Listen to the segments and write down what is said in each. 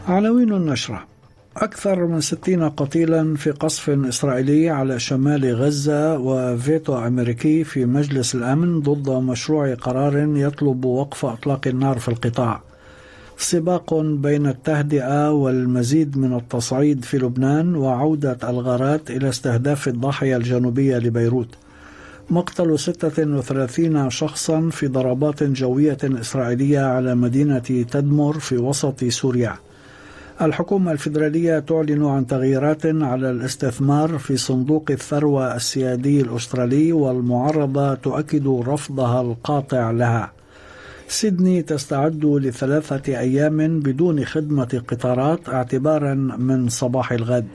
عناوين النشرة: أكثر من 60 قتيلا في قصف إسرائيلي على شمال غزة، وفيتو أمريكي في مجلس الأمن ضد مشروع قرار يطلب وقف إطلاق النار في القطاع. سباق بين التهدئة والمزيد من التصعيد في لبنان، وعودة الغارات إلى استهداف الضاحية الجنوبية لبيروت. مقتل 36 شخصا في ضربات جوية إسرائيلية على مدينة تدمر في وسط سوريا. الحكومة الفيدرالية تعلن عن تغييرات على الاستثمار في صندوق الثروة السيادي الأسترالي، والمعارضة تؤكد رفضها القاطع لها. سيدني تستعد ل3 أيام بدون خدمة قطارات اعتبارا من صباح الغد.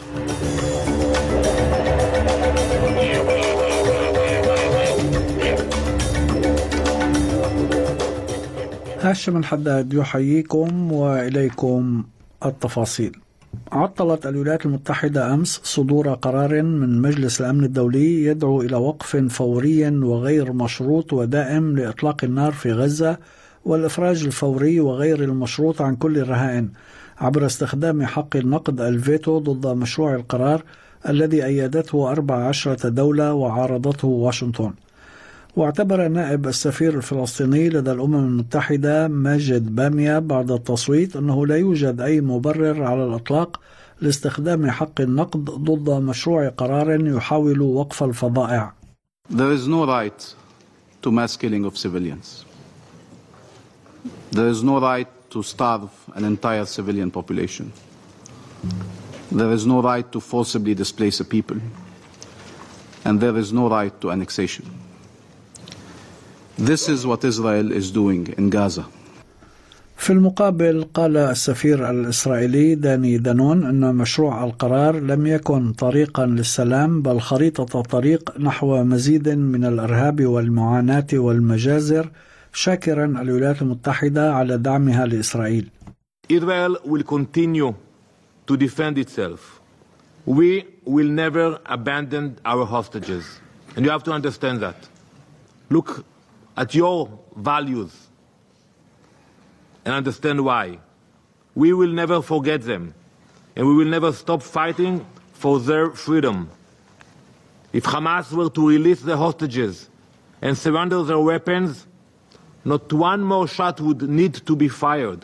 هاشم الحداد يحييكم وإليكم التفاصيل. عطلت الولايات المتحدة أمس صدور قرار من مجلس الأمن الدولي يدعو إلى وقف فوري وغير مشروط ودائم لإطلاق النار في غزة، والإفراج الفوري وغير المشروط عن كل الرهائن، عبر استخدام حق النقد الفيتو ضد مشروع القرار الذي أيدته 14 دولة وعارضته واشنطن. واعتبر نائب السفير الفلسطيني لدى الأمم المتحدة ماجد بامية بعد التصويت أنه لا يوجد أي مبرر على الإطلاق لاستخدام حق النقد ضد مشروع قرار يحاول وقف الفظائع. There is no right to mass killing of civilians. There is no right to starve an entire civilian population. There is no right to forcibly displace a people. And there is no right to annexation. This is what Israel is doing in Gaza. في المقابل قال السفير الإسرائيلي داني دانون أن مشروع القرار لم يكن طريقا للسلام، بل خريطة طريق نحو مزيد من الإرهاب والمعاناة والمجازر، شاكرا الولايات المتحدة على دعمها لإسرائيل. Israel will continue to defend itself. We will never abandon our hostages. And you have to understand that. Look at your values and understand why. We will never forget them, and we will never stop fighting for their freedom. If Hamas were to release the hostages and surrender their weapons, not one more shot would need to be fired.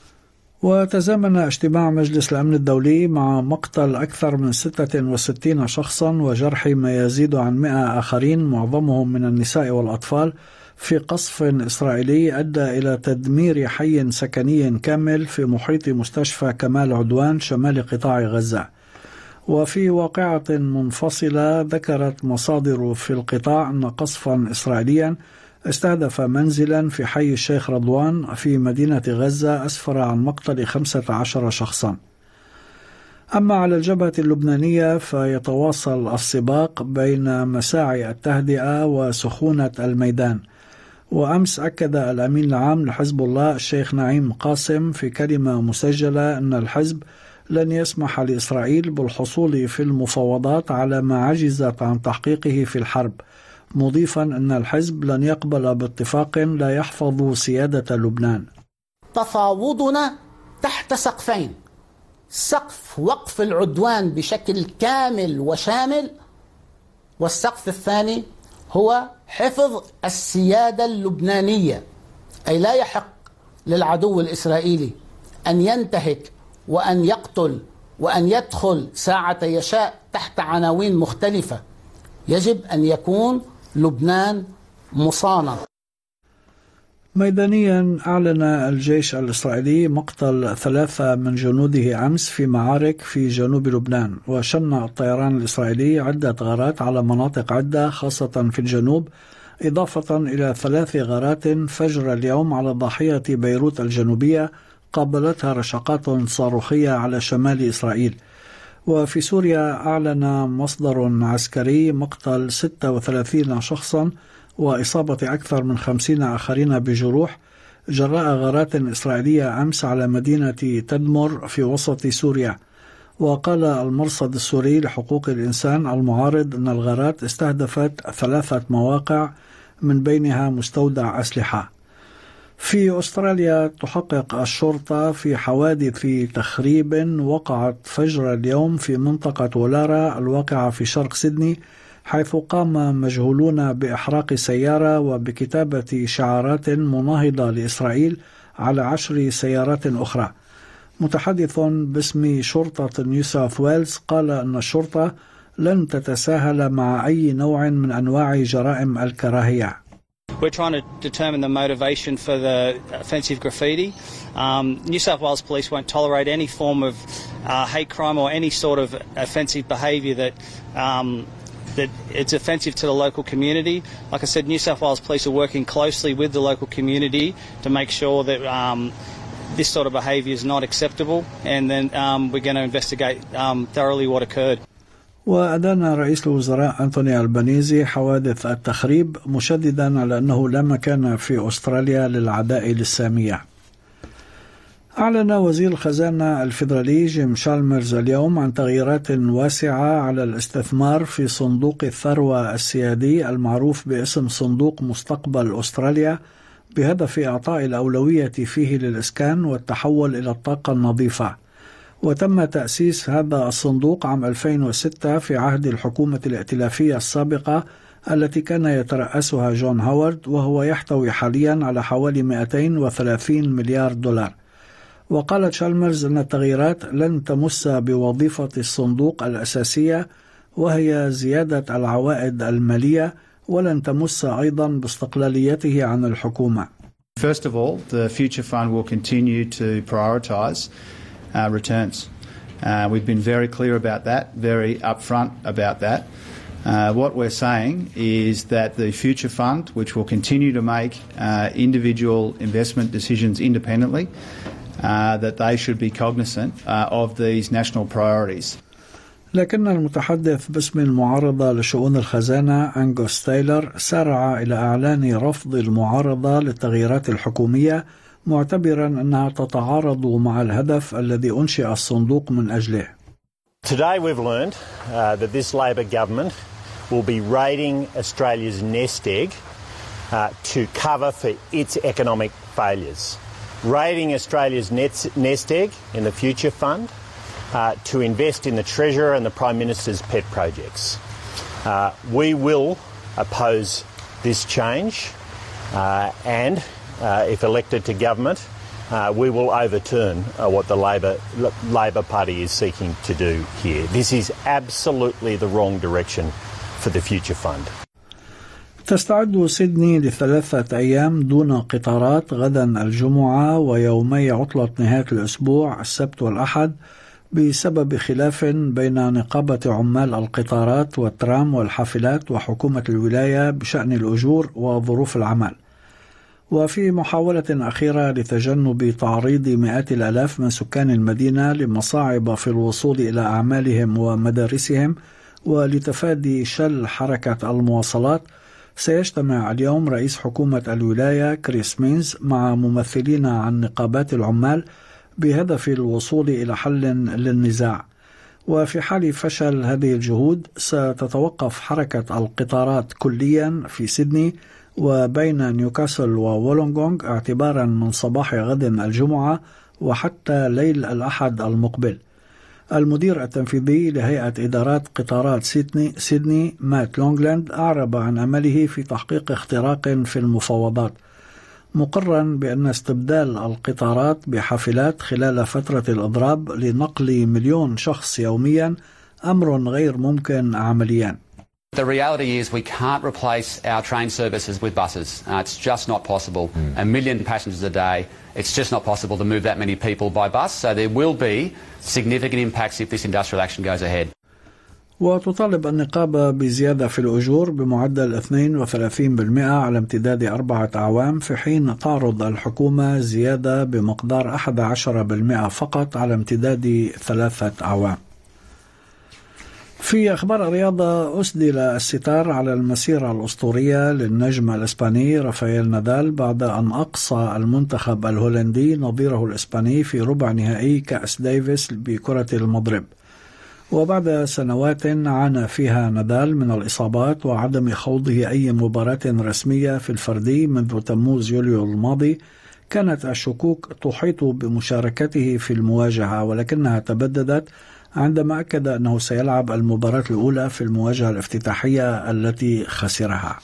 وتزامن اجتماع مجلس الأمن الدولي مع مقتل أكثر من 66 شخصا وجرح ما يزيد عن 100 آخرين، معظمهم من النساء والأطفال، في قصف إسرائيلي أدى إلى تدمير حي سكني كامل في محيط مستشفى كمال عدوان شمال قطاع غزة. وفي واقعة منفصلة ذكرت مصادر في القطاع أن قصفا إسرائيليا استهدف منزلا في حي الشيخ رضوان في مدينة غزة أسفر عن مقتل 15 شخصا. أما على الجبهة اللبنانية فيتواصل السباق بين مساعي التهدئة وسخونة الميدان. وأمس أكد الأمين العام لحزب الله الشيخ نعيم قاسم في كلمة مسجلة أن الحزب لن يسمح لإسرائيل بالحصول في المفاوضات على ما عجزت عن تحقيقه في الحرب، مضيفا أن الحزب لن يقبل باتفاق لا يحفظ سيادة لبنان. تفاوضنا تحت سقفين: سقف وقف العدوان بشكل كامل وشامل، والسقف الثاني هو حفظ السيادة اللبنانية، أي لا يحق للعدو الإسرائيلي أن ينتهك وأن يقتل وأن يدخل ساعة يشاء تحت عناوين مختلفة. يجب أن يكون لبنان مصانة. ميدانيا أعلن الجيش الإسرائيلي مقتل 3 من جنوده أمس في معارك في جنوب لبنان، وشن الطيران الإسرائيلي عدة غارات على مناطق عدة خاصة في الجنوب، إضافة إلى 3 غارات فجر اليوم على ضاحية بيروت الجنوبية قابلتها رشقات صاروخية على شمال إسرائيل. وفي سوريا أعلن مصدر عسكري مقتل 36 شخصا وإصابة أكثر من 50 آخرين بجروح جراء غارات إسرائيلية أمس على مدينة تدمر في وسط سوريا. وقال المرصد السوري لحقوق الإنسان المعارض أن الغارات استهدفت 3 مواقع من بينها مستودع أسلحة. في أستراليا تحقق الشرطة في حوادث تخريب وقعت فجر اليوم في منطقة ولارا الواقعة في شرق سيدني، حيث قام مجهولون بإحراق سيارة وبكتابة شعارات مناهضة لإسرائيل على 10 سيارات أخرى. متحدث باسم شرطة نيو ساوث ويلز قال أن الشرطة لن تتساهل مع أي نوع من أنواع جرائم الكراهية. We're trying to determine the motivation for the offensive graffiti. New South Wales Police won't tolerate any form of hate crime or any sort of offensive behaviour that it's offensive to the local community. Like I said, New South Wales Police are working closely with the local community to make sure that this sort of behaviour is not acceptable, and then we're going to investigate thoroughly what occurred. وأدان رئيس الوزراء أنتوني ألبانيزي حوادث التخريب، مشددا على أنه لا مكان في أستراليا للعداء للسامية. أعلن وزير الخزانة الفيدرالي جيم شالمرز اليوم عن تغييرات واسعة على الاستثمار في صندوق الثروة السيادي المعروف باسم صندوق مستقبل أستراليا، بهدف إعطاء الأولوية فيه للإسكان والتحول إلى الطاقة النظيفة. وتم تأسيس هذا الصندوق عام 2006 في عهد الحكومة الائتلافية السابقة التي كان يترأسها جون هاورد، وهو يحتوي حاليا على حوالي 230 مليار دولار. وقالت شالمرز أن التغييرات لن تمس بوظيفة الصندوق الأساسية وهي زيادة العوائد المالية، ولن تمس أيضا باستقلاليته عن الحكومة. First of all, the Future Fund will continue to prioritise returns. We've been very clear about that, very upfront about that. What we're saying is that the Future Fund, which will continue to make individual investment decisions independently, that they should be cognizant of these national priorities. لكن المتحدث باسم المعارضة لشؤون الخزانة أنغوس تايلر سارع إلى إعلان رفض المعارضة للتغييرات الحكومية، معتبرا أنها تتعارض مع الهدف الذي أنشئ الصندوق من أجله. Today we've learned that this Labor government will be raiding Australia's nest egg to cover for its economic failures. Raiding Australia's nest egg in the Future Fund to invest in the Treasurer and the Prime Minister's pet projects. We will oppose this change and if elected to government, we will overturn what the Labor Party is seeking to do here. This is absolutely the wrong direction for the Future Fund. تستعد سيدني ل3 أيام دون قطارات غدا الجمعة ويومي عطلة نهاية الأسبوع السبت والأحد بسبب خلاف بين نقابة عمال القطارات والترام والحافلات وحكومة الولاية بشأن الأجور وظروف العمل. وفي محاولة أخيرة لتجنب تعريض مئات الآلاف من سكان المدينة لمصاعب في الوصول إلى أعمالهم ومدارسهم ولتفادي شل حركة المواصلات، سيجتمع اليوم رئيس حكومة الولاية كريس مينز مع ممثلين عن نقابات العمال بهدف الوصول إلى حل للنزاع. وفي حال فشل هذه الجهود ستتوقف حركة القطارات كليا في سيدني وبين نيوكاسل وولونغونغ اعتبارا من صباح غد الجمعة وحتى ليل الأحد المقبل. المدير التنفيذي لهيئة إدارات قطارات سيدني مات لونغلاند أعرب عن أمله في تحقيق اختراق في المفاوضات، مقرا بأن استبدال القطارات بحافلات خلال فترة الإضراب لنقل 1,000,000 شخص يوميا أمر غير ممكن عمليا. The reality is we can't replace our train services with buses. It's just not possible. 1,000,000 passengers a day. It's just not possible to move that many people by bus. So there will be significant impacts if this industrial action goes ahead. وتطالب النقابة بزيادة في الأجور بمعدل 32% على امتداد 4 أعوام، في حين تعرض الحكومة زيادة بمقدار 11% فقط على امتداد 3 أعوام. في أخبار الرياضة، أسدل الستار على المسيرة الأسطورية للنجم الإسباني رافائيل نادال بعد أن أقصى المنتخب الهولندي نظيره الإسباني في ربع نهائي كأس ديفيس بكرة المضرب. وبعد سنوات عانى فيها نادال من الإصابات وعدم خوضه أي مباراة رسمية في الفردي منذ تموز يوليو الماضي، كانت الشكوك تحيط بمشاركته في المواجهة، ولكنها تبددت عندما أكد أنه سيلعب المباراة الأولى في المواجهة الافتتاحية التي خسرها.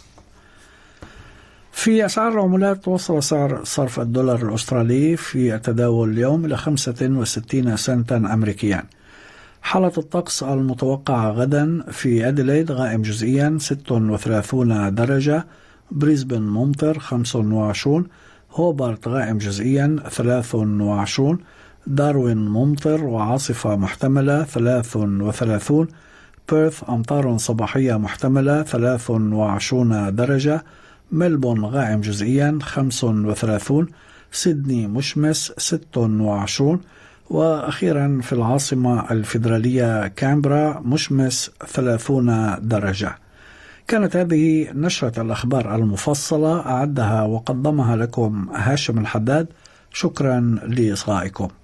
في أسعار العملات، وصل سعر صرف الدولار الأسترالي في التداول اليوم إلى 65 سنتا أمريكيا. حالة الطقس المتوقعة غدا: في أديلايد غائم جزئيا 36 درجة، بريسبن ممطر 25، هوبارت غائم جزئيا 23، داروين ممطر وعاصفة محتملة 33، بيرث أمطار صباحية محتملة 23 درجة، ملبون غائم جزئيا 35، سيدني مشمس 26، وأخيرا في العاصمة الفيدرالية كامبرا مشمس 30 درجة. كانت هذه نشرة الأخبار المفصلة، أعدها وقدمها لكم هاشم الحداد. شكرا لإصغائكم.